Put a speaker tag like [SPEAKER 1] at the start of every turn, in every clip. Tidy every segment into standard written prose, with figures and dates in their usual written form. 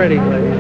[SPEAKER 1] ready, ladies.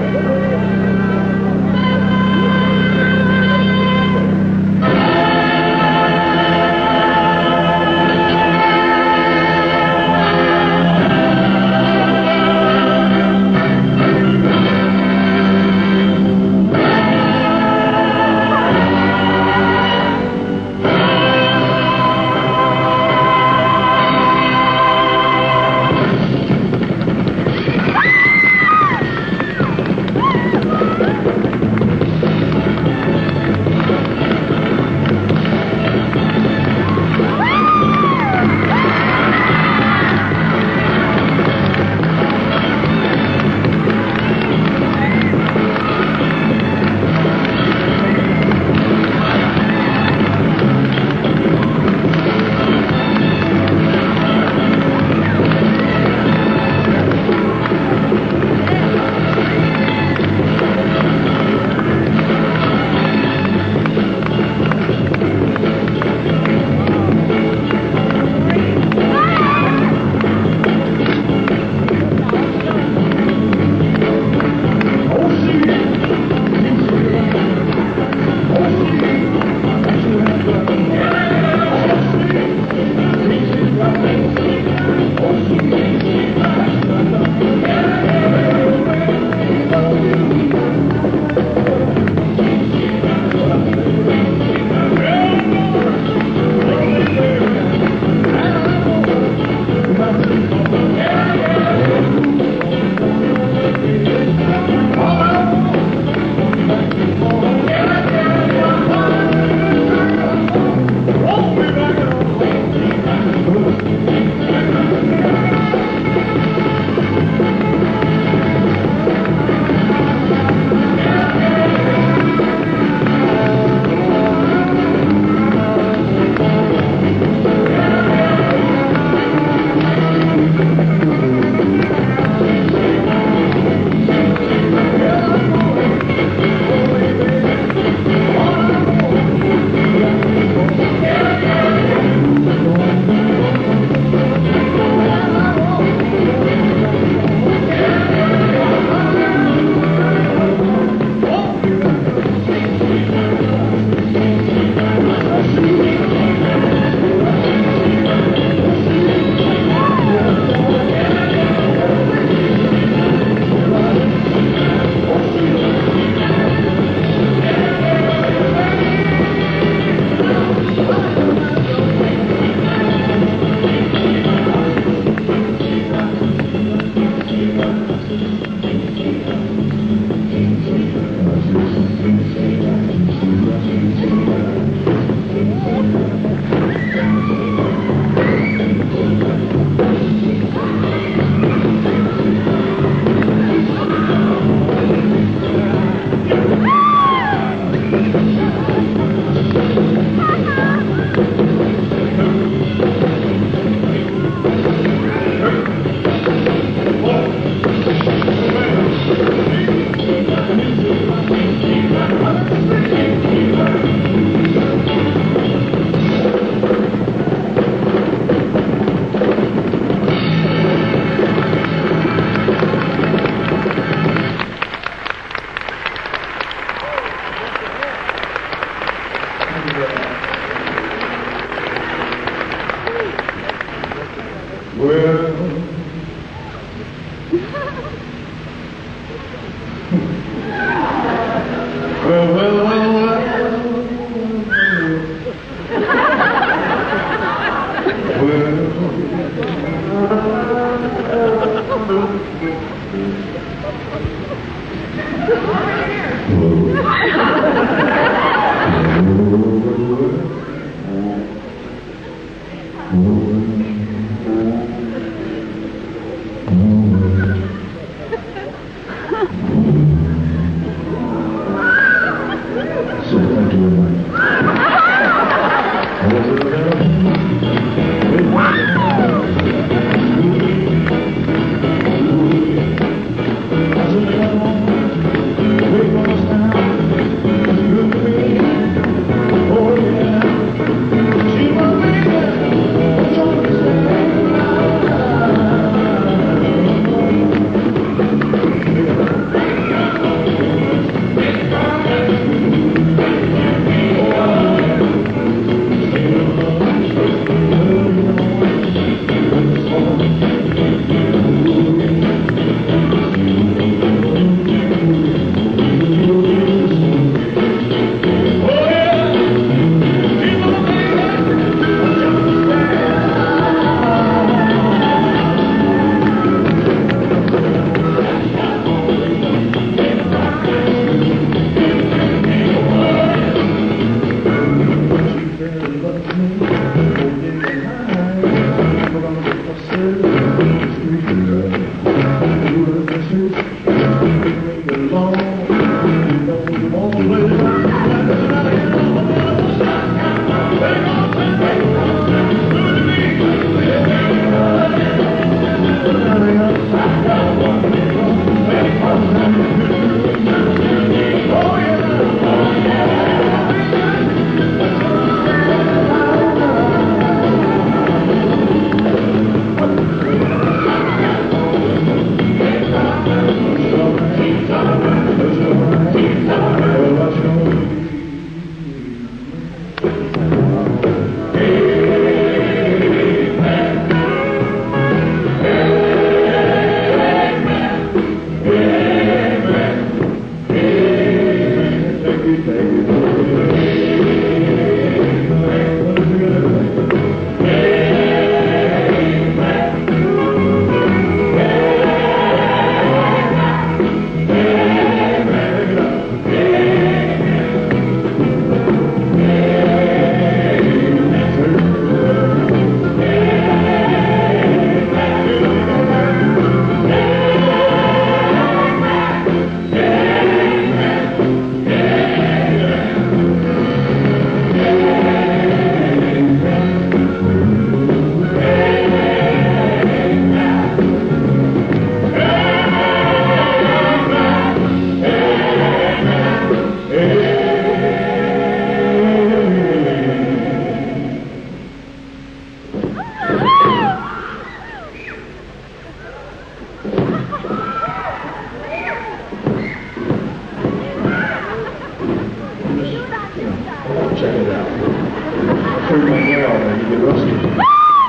[SPEAKER 1] Turn my hair off and you get rusty.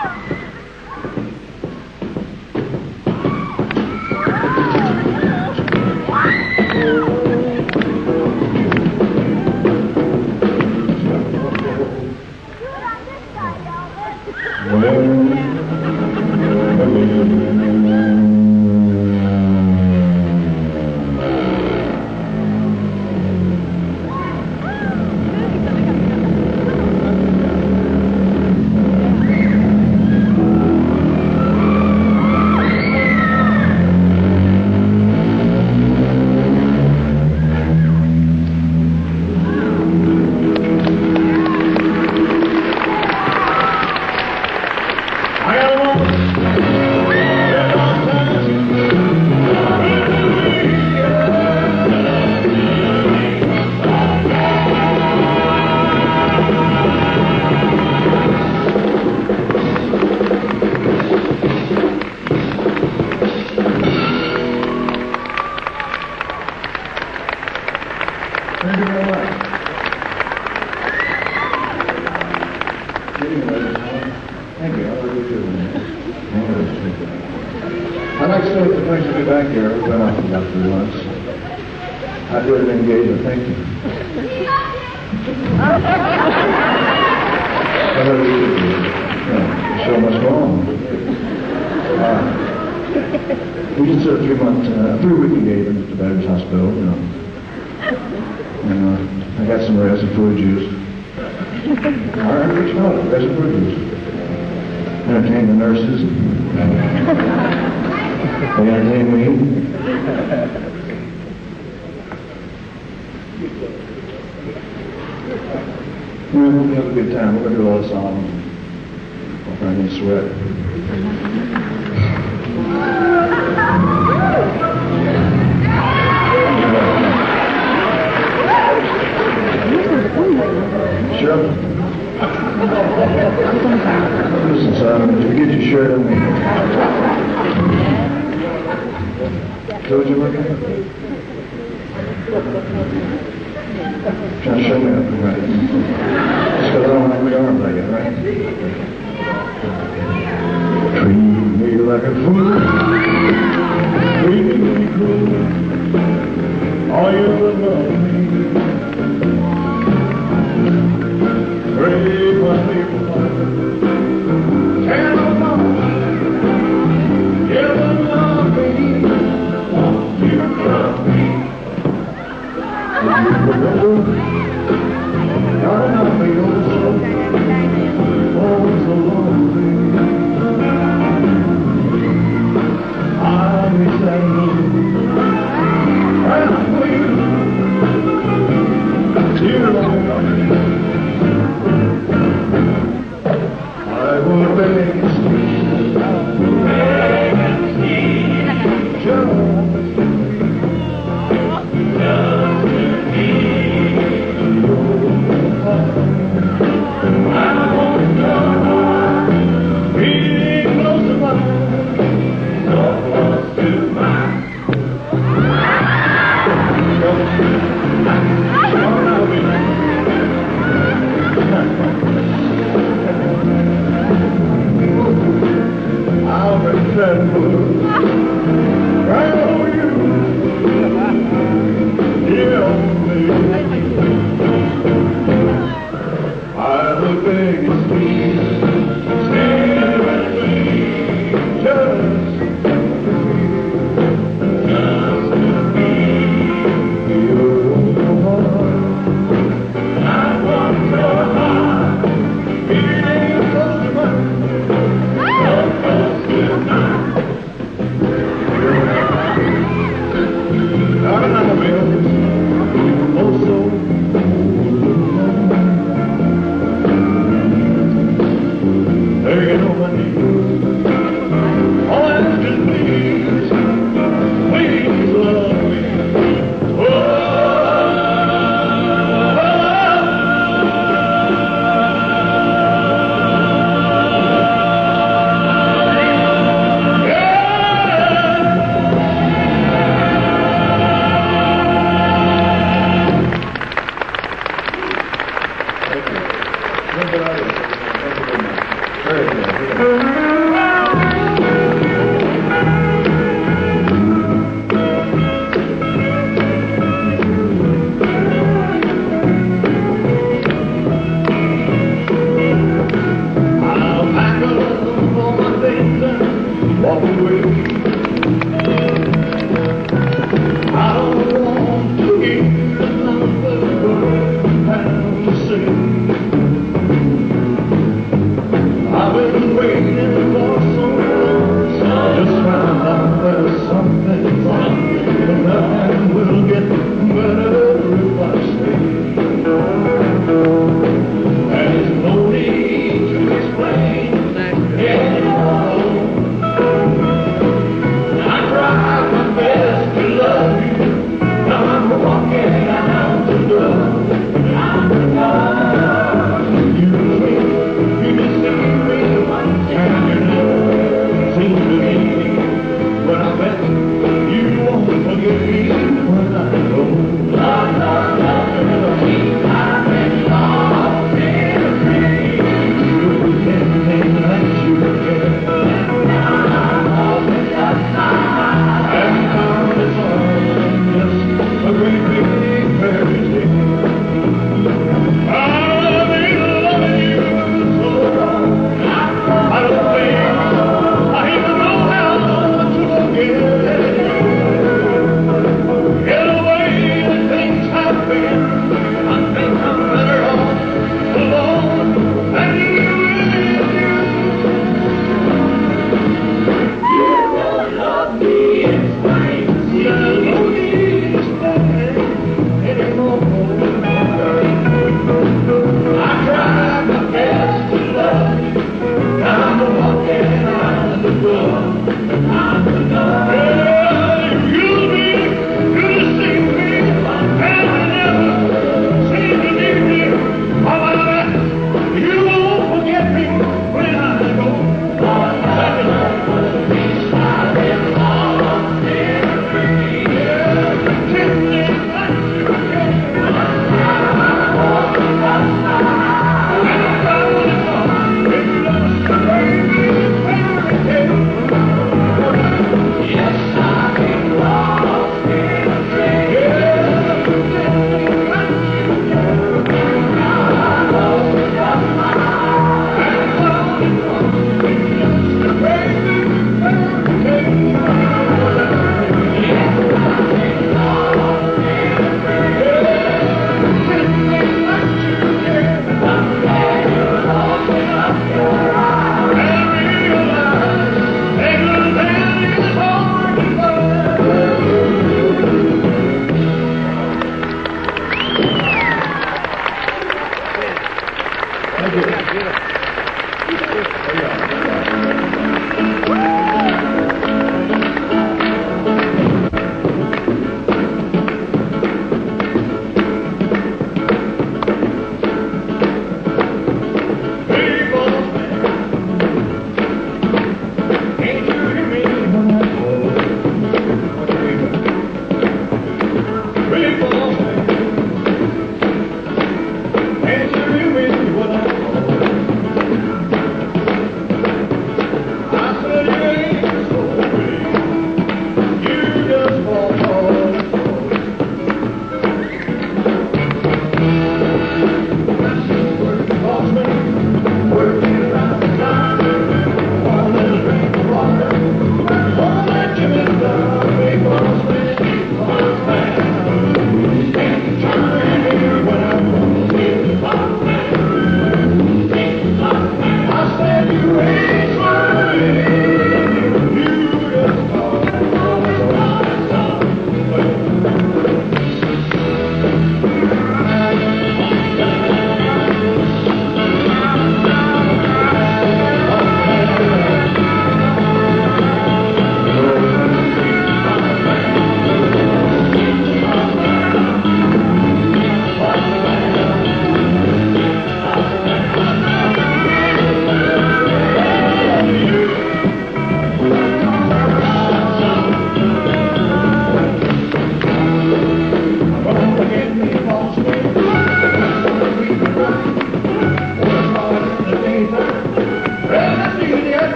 [SPEAKER 1] I'd like to say it's a pleasure to be back here. We've been off about 3 months. I did engage a thank you. The show must go on. We just did a 3-week engagement at the Veterans Hospital, you know. And I got some resin food juice. All right, what you call it? Resin food juice. Entertained the nurses. They entertained me. We'll have a good time. We're going to do a lot of songs. I'll try and sweat. Sure. Listen, son, did you get your shirt on me? Told you look at it? Trying to show me up, right? Just because I don't have my arms like it, right? Treat me like a fool. Treat me cruel. All you love me. Break my people. Tell them all. Give them love me. Won't you love me? Darling, I feel so lonely. I wish I knew. And I believe you love me. I will beg and plead. Beg and plead. Just I'll pretend right over you, dear old lady. I will beg and please, stay with me, just to be your heart. I want your heart, being close to mine, so close to mine. Darling, I will, oh so.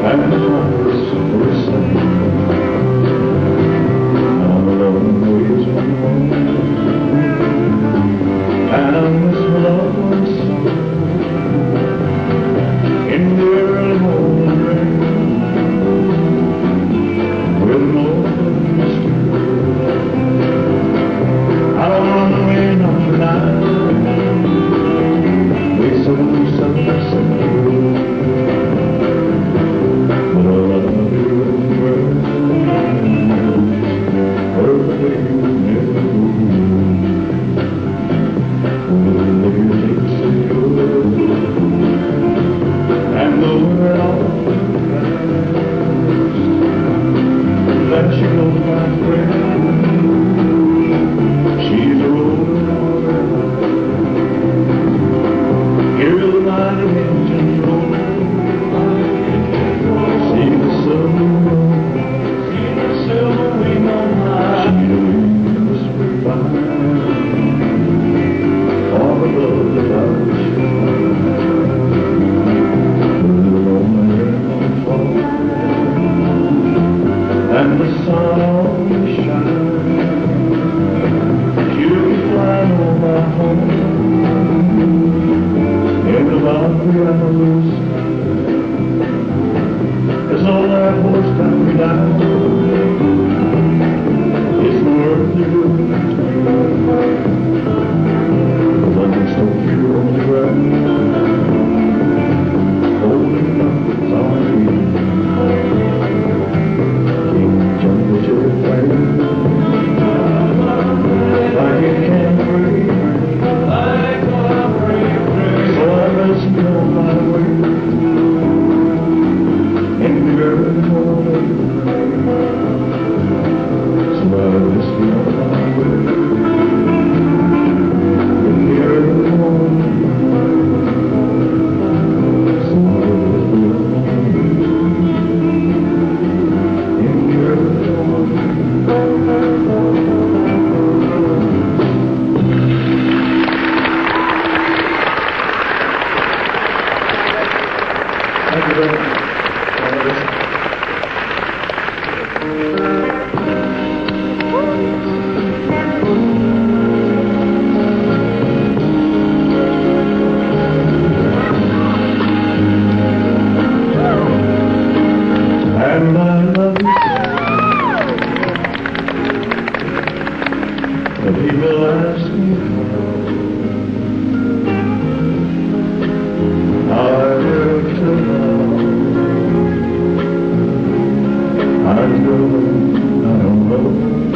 [SPEAKER 1] and the flowers were singing on the long ways from home. And this love was sung in the early morning rain, with no place to go. Out on the way number 9, we saw sunset blue. But I love you words, her way you never go. Will you take some good? And though we're all let you go, my friend. She's rolling on her line. Hear the mighty engine roll. See the silver wing on high. See the wings flying far above the clouds. And the sun always shines. You'll be flying over my home in the Valkyries. There's all that horsepower me down. It's no earthly good to me. 'Cause I can still feel on the ground, holding numbers on me. Like it can't breathe, so I must go my way in the early morning. So I must go my way in the early morning. So I must go in the early morning. Thank you very much. And I love you. The people ask me how I will tell them. I don't know.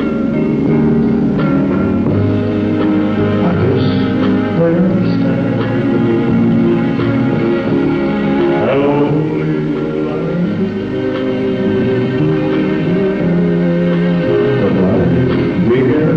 [SPEAKER 1] I just understand how lonely life is. But life began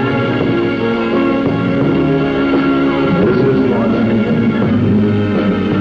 [SPEAKER 1] This is one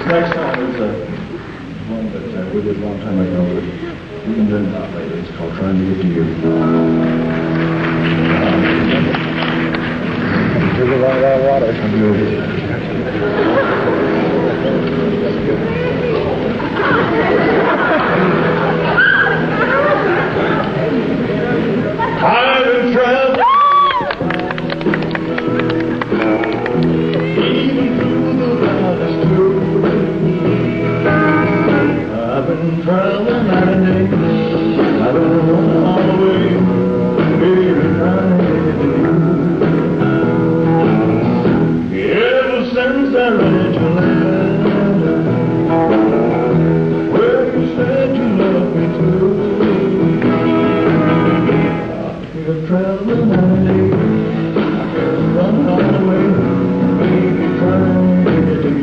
[SPEAKER 1] next song is one that we did a long time ago, but we've been doing that lately. It's called Trying to Get to You.
[SPEAKER 2] There's a lot of water.
[SPEAKER 1] I've been traveling even through the wildest too. I've been traveling night and day. I've been running all the way, baby, trying to get to you. Ever since I read your letter, where you said you loved me too. You're traveling night and day. I've been running all the way, baby, trying to get to you.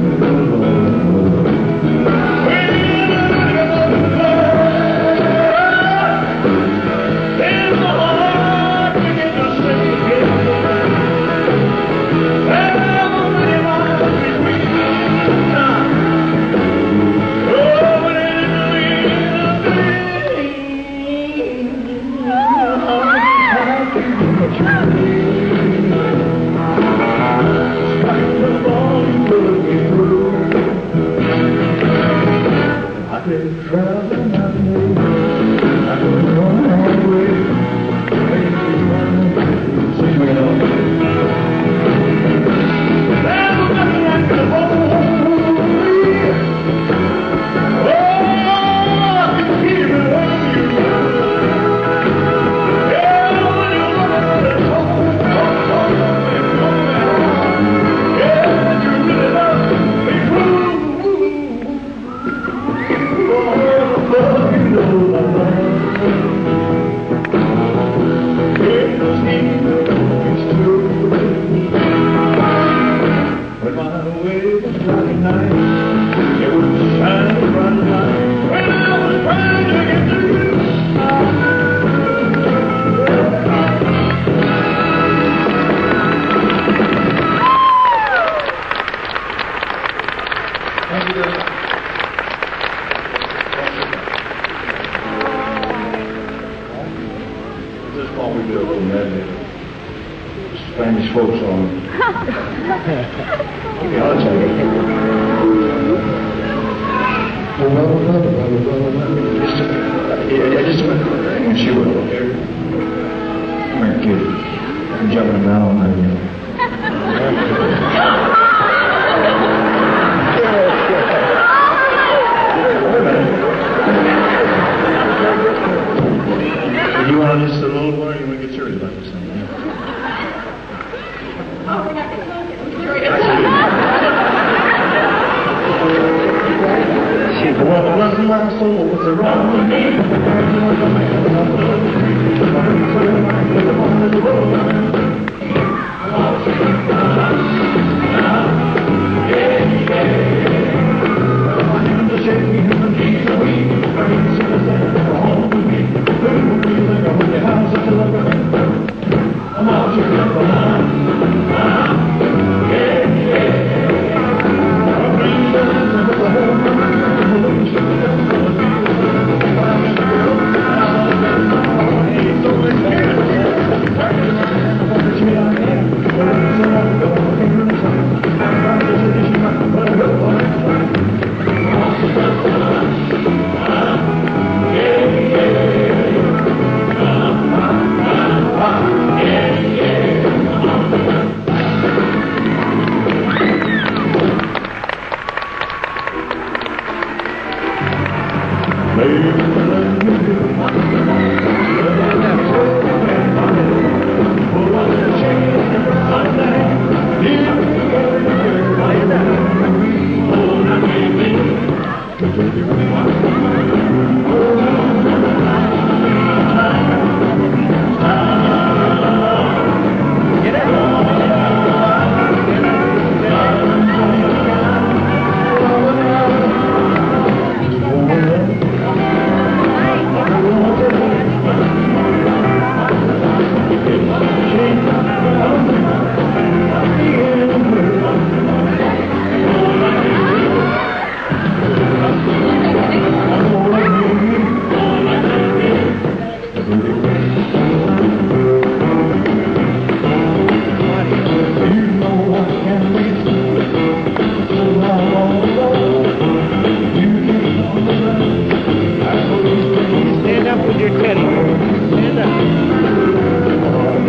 [SPEAKER 1] Spanish folk song. Okay, I'll tell you. Just a minute. She will. Come here, kid. I'm jumping around on my You want to just a little more? You want to get serious about this thing? Well, bless my soul, what's wrong with me?
[SPEAKER 3] your teddy. Stand up.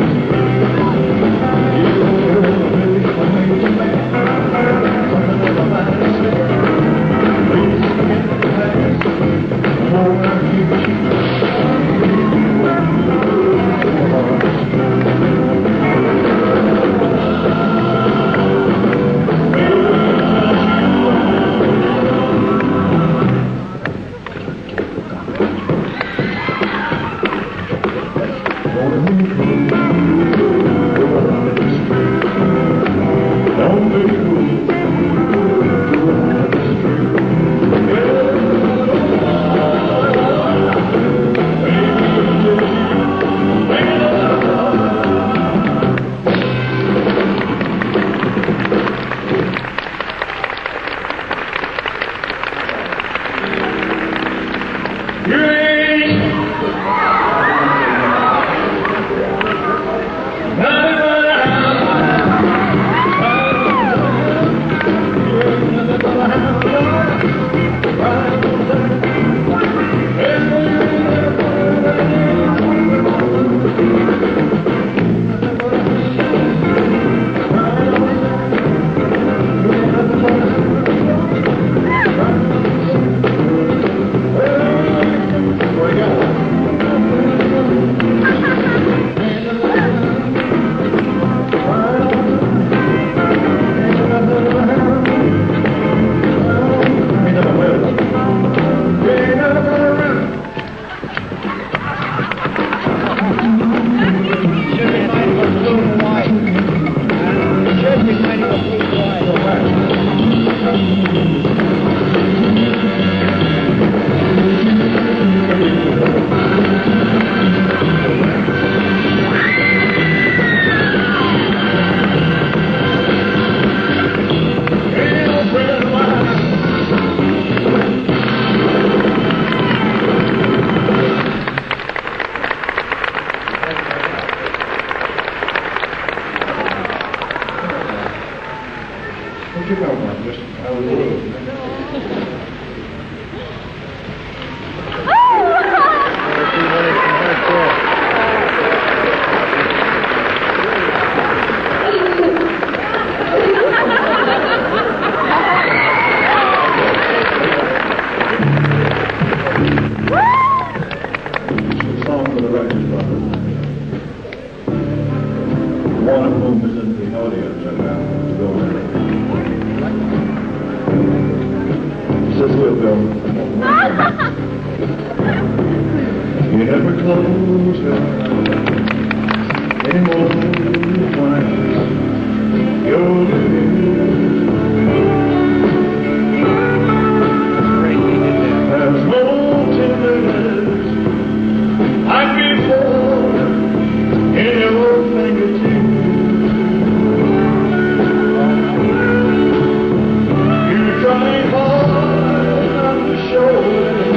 [SPEAKER 1] What you got, man? Just out of the road. It's a song for the record, brother. One of whom is in the audience and to go in. Says we'll go. You never close your eyes anymore when you're living. There's no tenderness like before in your fingertips. You try hard not to show it.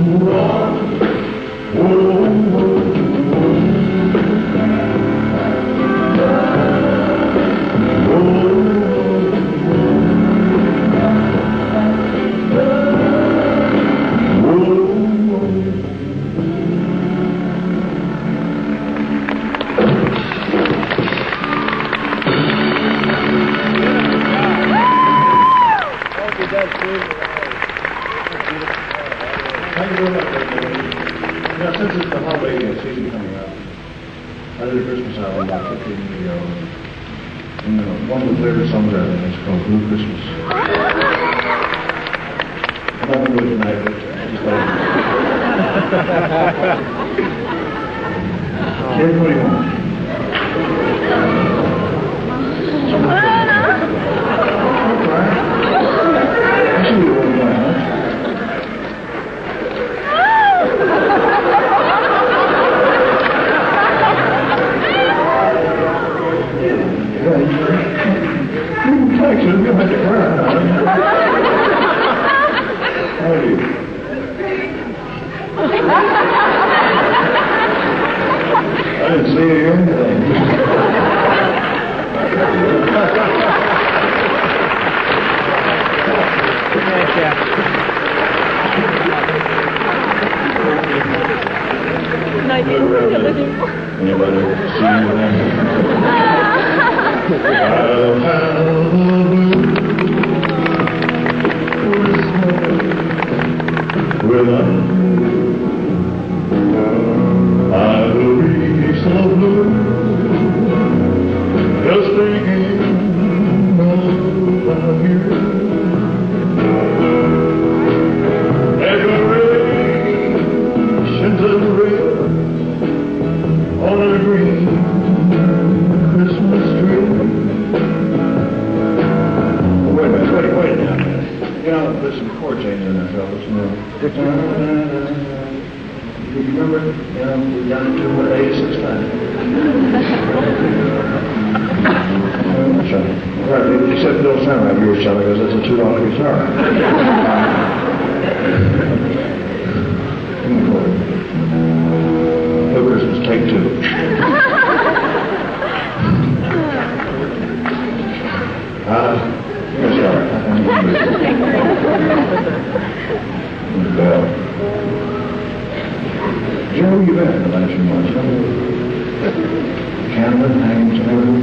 [SPEAKER 1] Thank you very much, everybody. Now, since it's the holiday season coming up, I did a Christmas album about 15 years ago. And one of the favorite songs I think is called Blue Christmas. I'm not going to do it tonight, but just like Kid, what do you want? Don't cry. I see you won't cry, huh? Thanks, I'm going to have to cry. How are you? I didn't see you or anything. Anybody see you there? I'll have a blue Christmas without you. I will be so blue, just thinking about you. Decorations of red on a green Christmas tree. Wait a minute, wait now. You know, there's some chord changes in there, fellas. You remember, you know, we've done it 86 times. Right, except it don't sound like yours, Charlie, because that's a $2 guitar. No Christmas, take two. Yes, sorry. Joe, you been in the last few months, huh? Canada, hanging everything.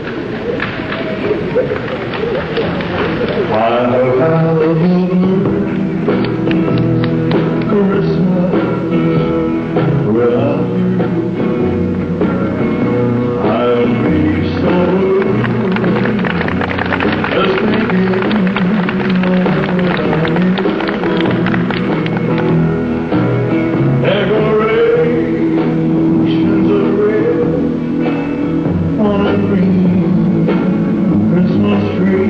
[SPEAKER 1] I have had a blue Christmas without you. I'll be so blue, just thinking about you. Decorations of red on a green Christmas tree.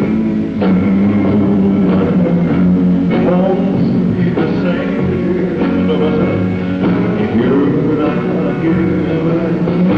[SPEAKER 1] Won't be the same if you're not giving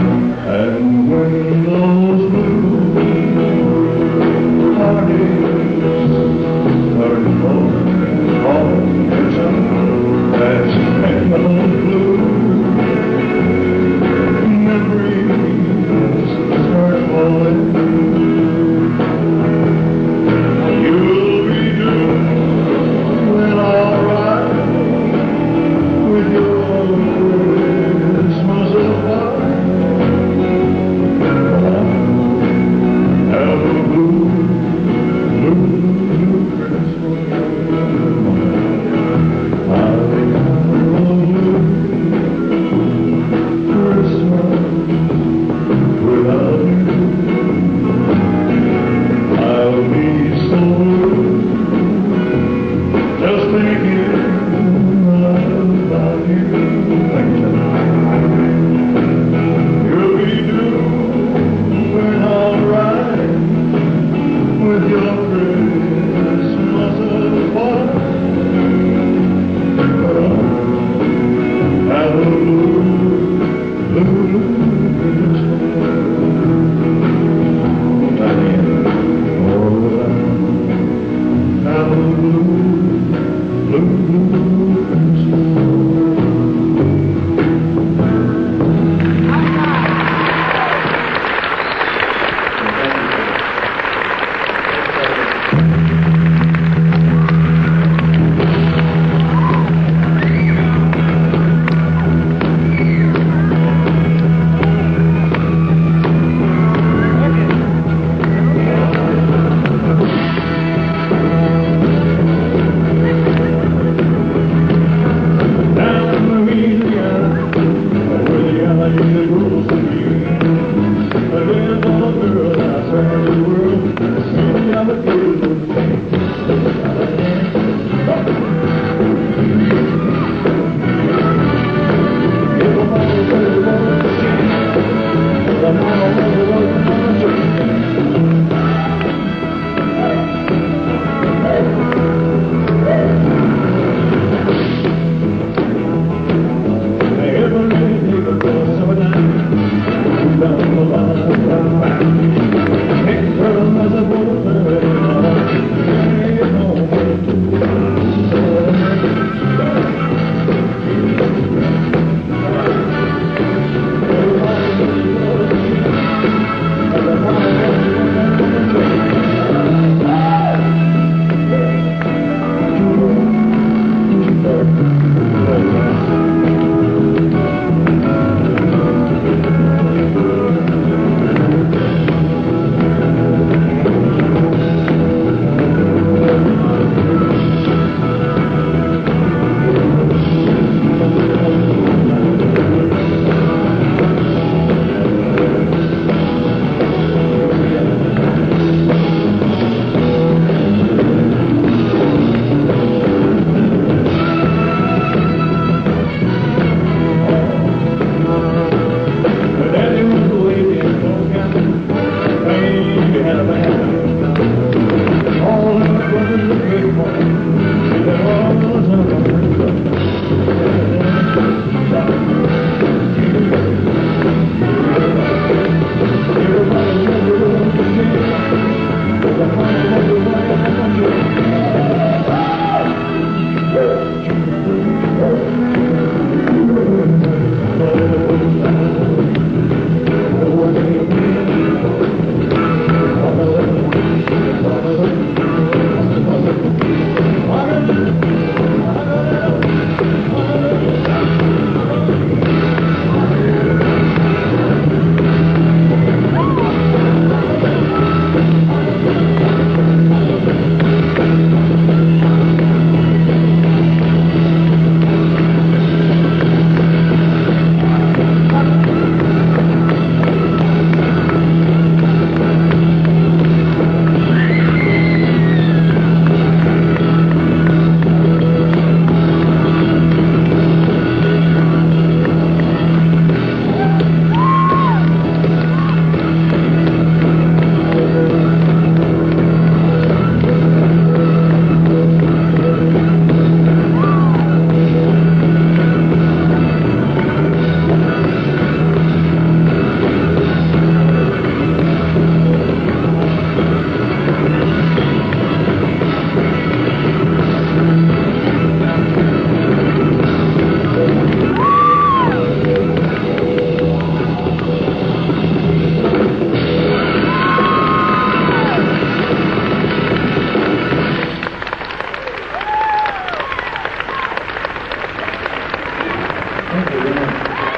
[SPEAKER 1] Thank you very much.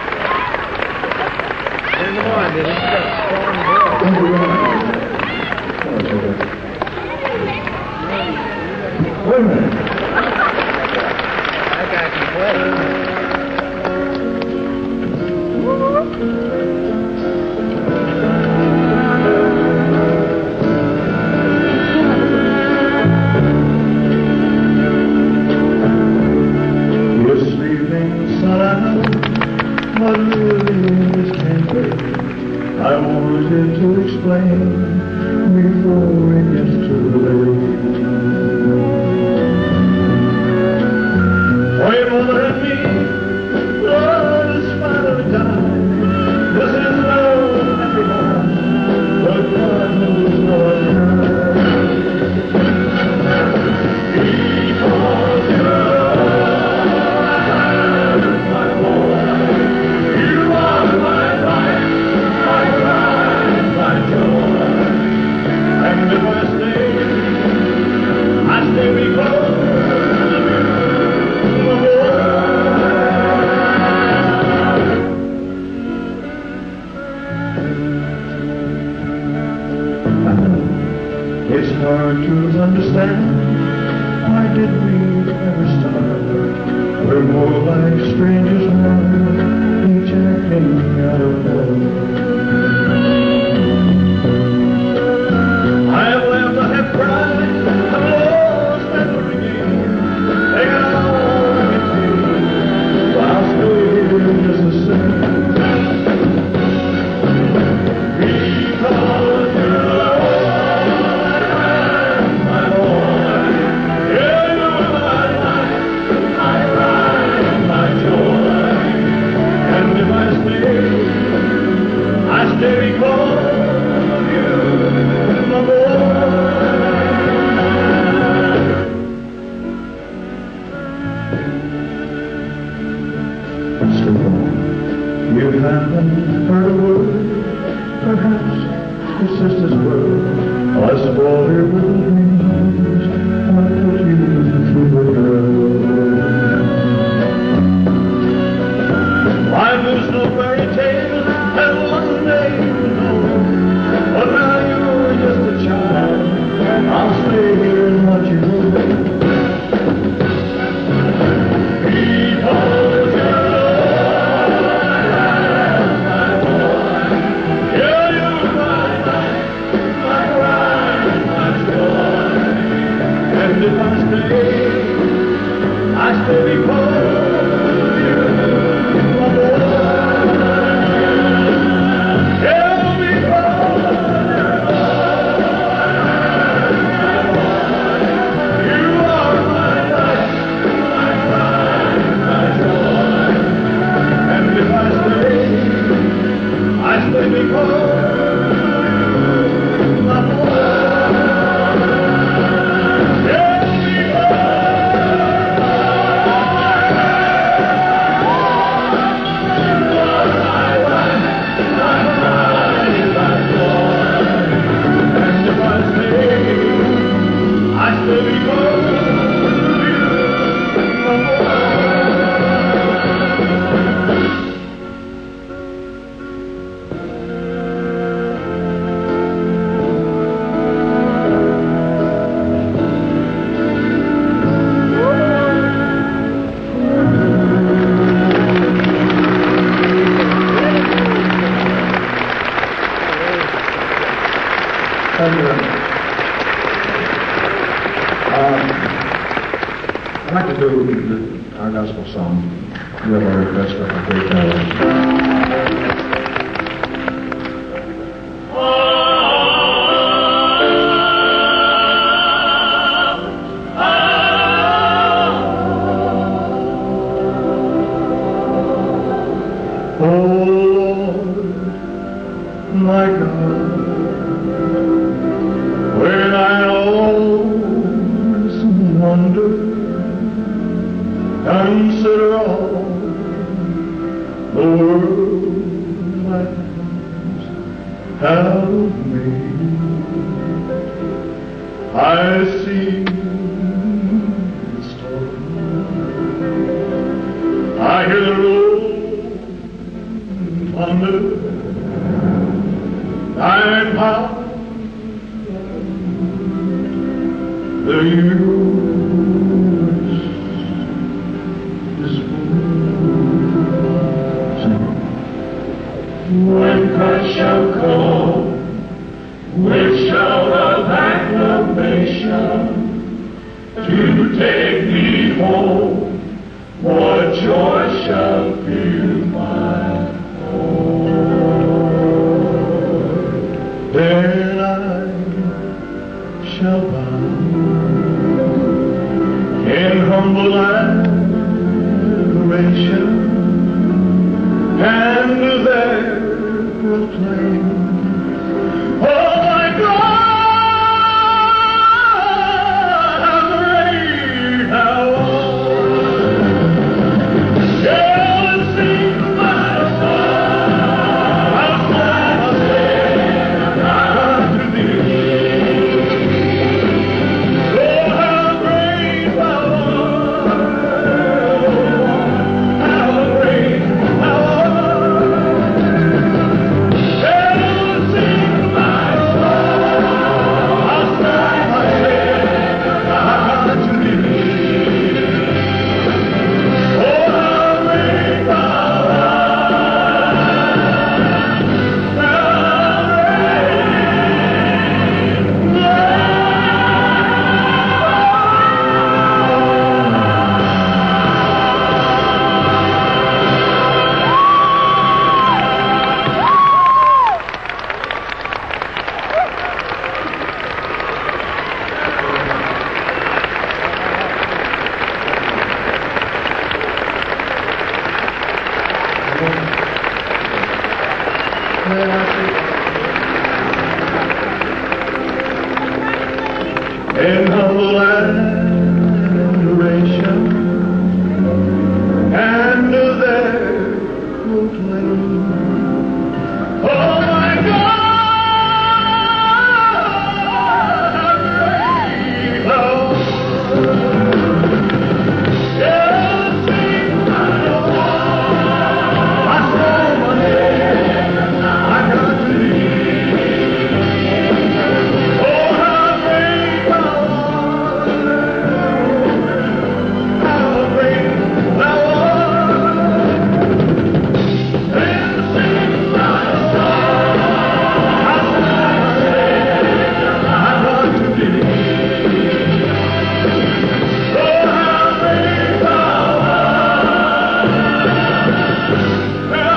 [SPEAKER 3] Bring them on, dude. He's got a strong
[SPEAKER 1] Thank you
[SPEAKER 3] voice.
[SPEAKER 1] very much. Wait a minute.
[SPEAKER 3] That guy can play.
[SPEAKER 1] This evening sun out, but really it can't wait. I wanted to explain before it gets too late. For your mother and me, love is finally died. This is no happy home, but God knows what because you're my boy, you are my life, my pride, my joy. And if I stay because of you, my boy. It's hard to understand. Why did we ever start? We're more like strangers now, each acting out of love. I have laughed, I have cried, I've lost every game, taken all it takes, but I'll stay here just the same. Because you're my boy, yeah, you're my life, my pride, my joy. And if I stay because of you, my boy. So you haven't heard a word, perhaps your sister's word. I spoiled your little dreams, I put you through the dirt. I was no fairy tale, and one day you know, but now you're just a child. I'll stay here and watch you grow. Because you're my boy, yeah, you're my life, my pride, my joy. And if I stay because of you, my boy. Yeah, because you are my life, my pride, my joy. And if I stay because of you, my boy. Yeah, Thank you. I'd like to do our gospel song. We have a request for a great talent. Oh Lord, my God, when I always wonder, consider all the world my hands have made. I see the stars, I hear the roll thunder, iron power, the universe is moving. When Christ shall come, with shout of acclamation, to take me home, what joy shall fill my heart. Then I shall bow in humble adoration, and there proclaim, oh my God, how great thou art. Yeah, and sing my song, I'll fly my Savior unto thee. Oh, how great thou art, how great thou art. Yeah, and sing my song, I'll fly my Savior unto thee. Oh, how great thou in humble adoration, and there proclaim, oh my God, how great thou art. Yeah, sing my song, I throw my head, I got to thee. Oh, how great thou art, how great thou art. Then sing my song, I fly my Savior, I run to thee. Oh, how great thou art, how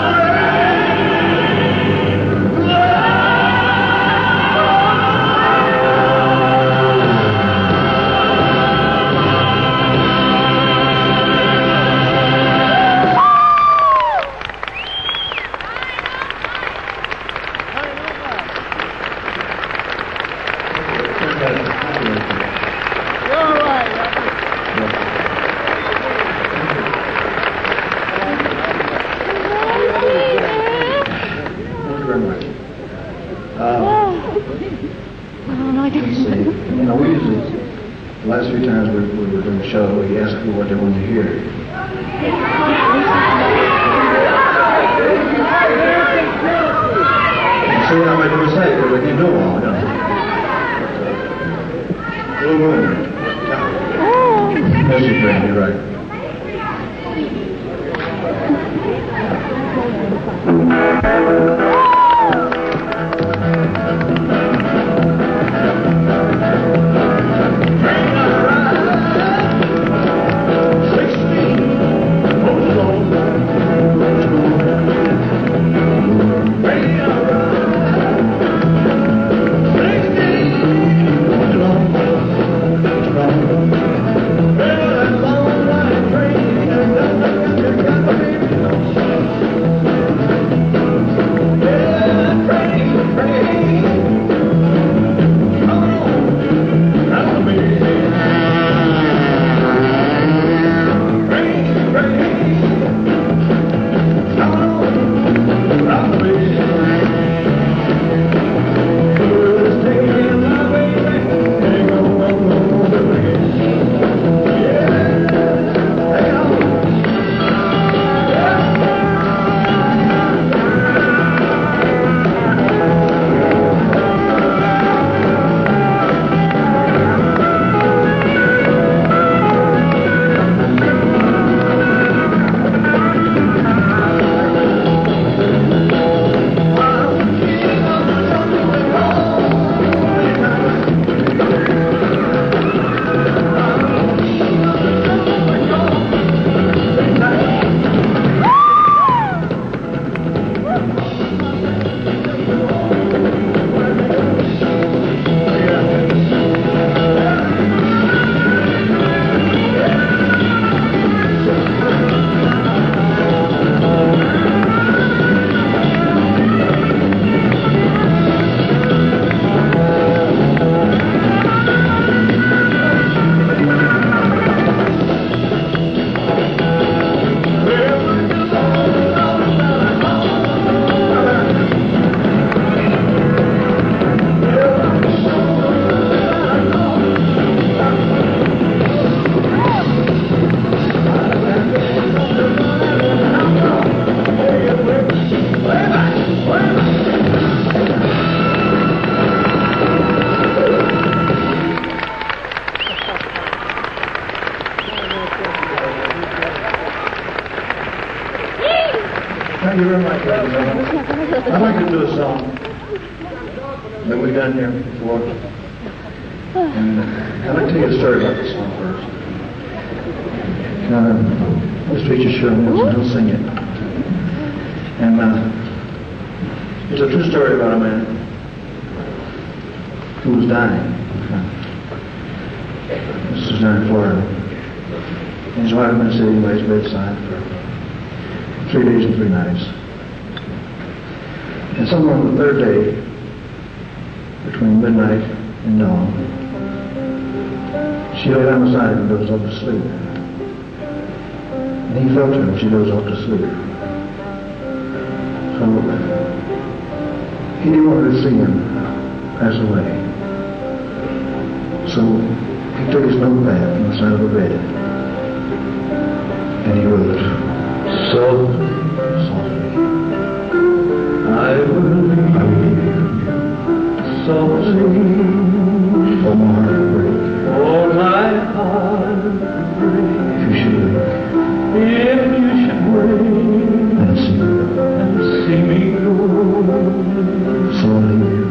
[SPEAKER 3] You're all right.
[SPEAKER 1] Thank you very much. Let's see. We usually, the last few times we were doing the show, we asked people what they wanted to hear. See what I'm going to say, because I can't do it all, Blue Moon. Yes, you're right, you're right. Thank you very much, ladies and gentlemen. I'd like to do a song that we've done here before. And I'd like to tell you a story about this song first. This preacher Sherman Wilson, he'll sing it. And it's a true story about a man who was dying. This was down in Florida. And his wife had been sitting by his bedside for 3 days and 3 nights. And somewhere on the third day, between midnight and dawn, she lay down beside him and dozed off to sleep. And he felt her when she dozed off to sleep. So he didn't want her to see him pass away. So he took his notepad from the side of the bed and he wrote, softly, softly, I will leave you, softly, for my heart to break, for my heart to break, if you should wake, and see me go, so I leave you,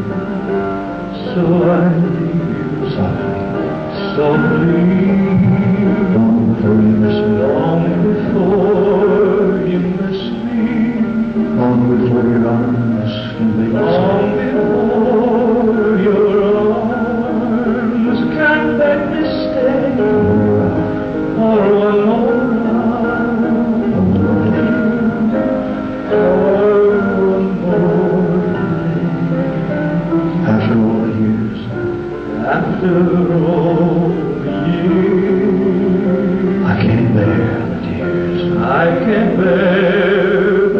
[SPEAKER 1] softly, softly, long before you miss me, long before you miss me, long before your arms can make me long before your arms can make me stay for one more round, for one more day. After all the years, after all the years, I can't bear the tears. I can't bear the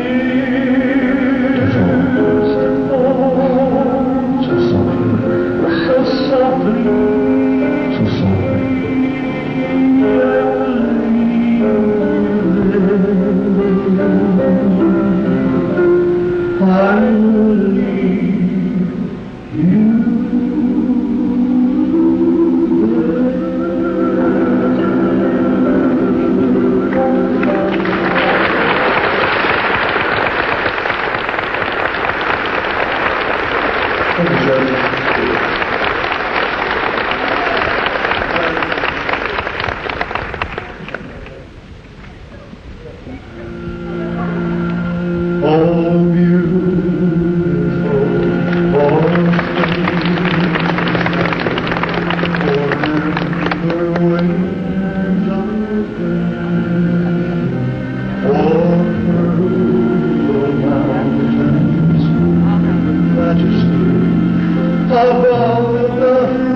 [SPEAKER 1] tears to fall so softly, so softly, so softly. I will leave you. I will leave you. Above the